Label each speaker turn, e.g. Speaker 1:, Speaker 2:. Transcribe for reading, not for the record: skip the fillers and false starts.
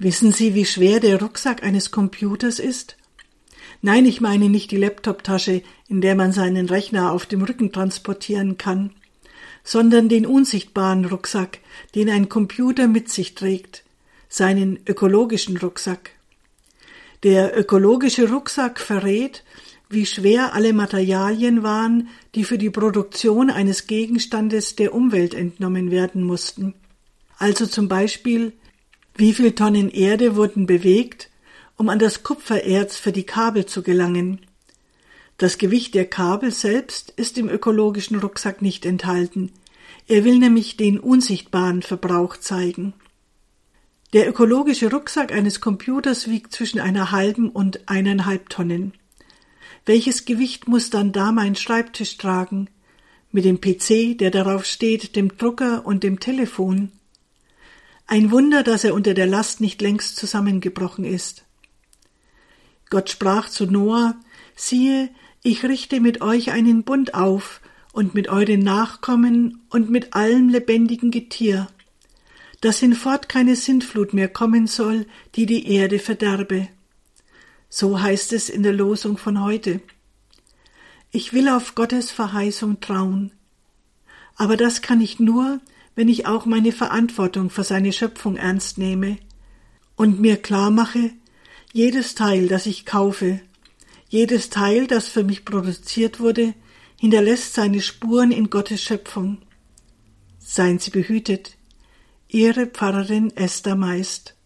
Speaker 1: Wissen Sie, wie schwer der Rucksack eines Computers ist? Nein, ich meine nicht die Laptoptasche, in der man seinen Rechner auf dem Rücken transportieren kann, sondern den unsichtbaren Rucksack, den ein Computer mit sich trägt, seinen ökologischen Rucksack. Der ökologische Rucksack verrät, wie schwer alle Materialien waren, die für die Produktion eines Gegenstandes der Umwelt entnommen werden mussten. Also zum Beispiel, wie viel Tonnen Erde wurden bewegt, um an das Kupfererz für die Kabel zu gelangen. Das Gewicht der Kabel selbst ist im ökologischen Rucksack nicht enthalten. Er will nämlich den unsichtbaren Verbrauch zeigen. Der ökologische Rucksack eines Computers wiegt zwischen 1,5 und 1,5 Tonnen. Welches Gewicht muss dann da mein Schreibtisch tragen? Mit dem PC, der darauf steht, dem Drucker und dem Telefon? Ein Wunder, dass er unter der Last nicht längst zusammengebrochen ist. Gott sprach zu Noah: Siehe, ich richte mit euch einen Bund auf und mit euren Nachkommen und mit allem lebendigen Getier, dass hinfort keine Sintflut mehr kommen soll, die die Erde verderbe. So heißt es in der Losung von heute. Ich will auf Gottes Verheißung trauen. Aber das kann ich nur, wenn ich auch meine Verantwortung für seine Schöpfung ernst nehme und mir klar mache, jedes Teil, das ich kaufe, jedes Teil, das für mich produziert wurde, hinterlässt seine Spuren in Gottes Schöpfung. Seien Sie behütet. Ihre Pfarrerin Esther Meist.